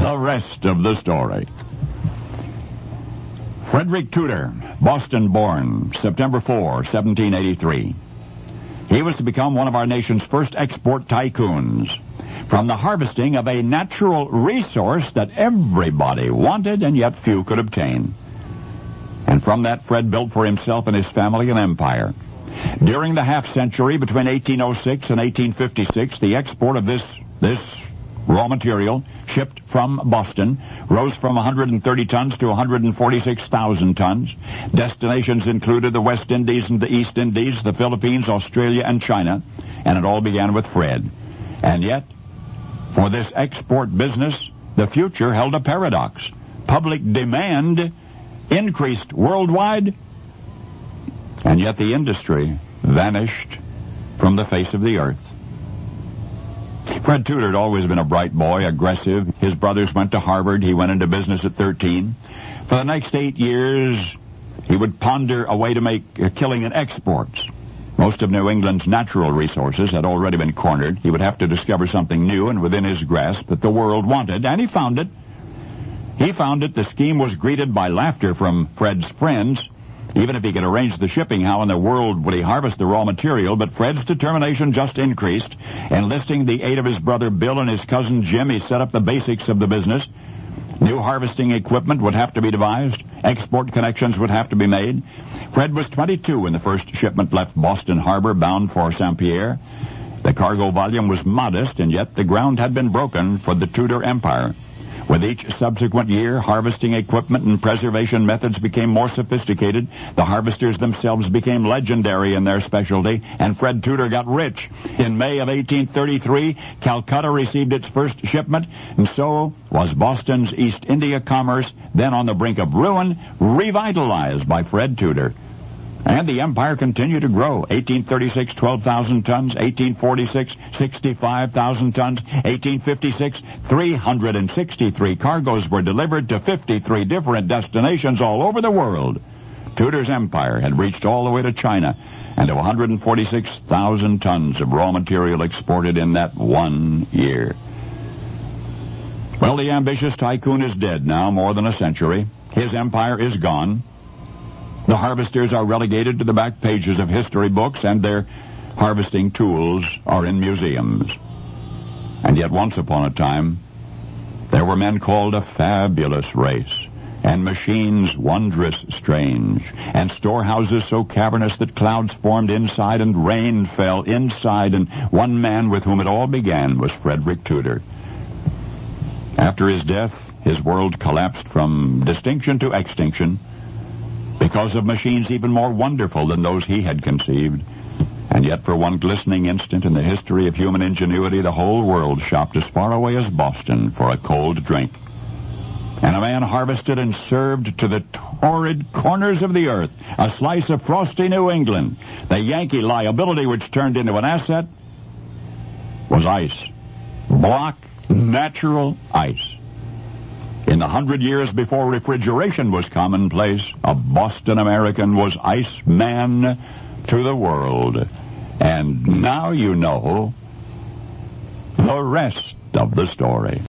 The rest of the story. Frederick Tudor, Boston-born, September 4, 1783. He was to become one of our nation's first export tycoons from the harvesting of a natural resource that everybody wanted and yet few could obtain. And from that, Fred built for himself and his family an empire. During the half-century between 1806 and 1856, the export of this raw material shipped from Boston rose from 130 tons to 146,000 tons. Destinations included the West Indies and the East Indies, the Philippines, Australia, and China, and it all began with Fred. And yet, for this export business, the future held a paradox. Public demand increased worldwide, and yet the industry vanished from the face of the earth. Fred Tudor had always been a bright boy, aggressive. His brothers went to Harvard. He went into business at 13. For the next 8 years, he would ponder a way to make a killing in exports. Most of New England's natural resources had already been cornered. He would have to discover something new and within his grasp that the world wanted, and he found it. The scheme was greeted by laughter from Fred's friends. Even if he could arrange the shipping, how in the world would he harvest the raw material? But Fred's determination just increased. Enlisting the aid of his brother Bill and his cousin Jim, he set up the basics of the business. New harvesting equipment would have to be devised. Export connections would have to be made. Fred was 22 when the first shipment left Boston Harbor bound for St. Pierre. The cargo volume was modest, and yet the ground had been broken for the Tudor Empire. With each subsequent year, harvesting equipment and preservation methods became more sophisticated. The harvesters themselves became legendary in their specialty, and Fred Tudor got rich. In May of 1833, Calcutta received its first shipment, and so was Boston's East India commerce, then on the brink of ruin, revitalized by Fred Tudor. And the empire continued to grow. 1836, 12,000 tons. 1846, 65,000 tons. 1856, 363 cargoes were delivered to 53 different destinations all over the world. Tudor's empire had reached all the way to China, and to 146,000 tons of raw material exported in that 1 year. Well, the ambitious tycoon is dead now, more than a century. His empire is gone. The harvesters are relegated to the back pages of history books, and their harvesting tools are in museums. And yet once upon a time, there were men called a fabulous race, and machines wondrous strange, and storehouses so cavernous that clouds formed inside and rain fell inside, and one man with whom it all began was Frederick Tudor. After his death, his world collapsed from distinction to extinction, because of machines even more wonderful than those he had conceived. And yet for one glistening instant in the history of human ingenuity, the whole world shopped as far away as Boston for a cold drink. And a man harvested and served to the torrid corners of the earth a slice of frosty New England. The Yankee liability which turned into an asset was ice. Block, natural ice. In the 100 years before refrigeration was commonplace, a Boston American was Iceman to the world. And now you know the rest of the story.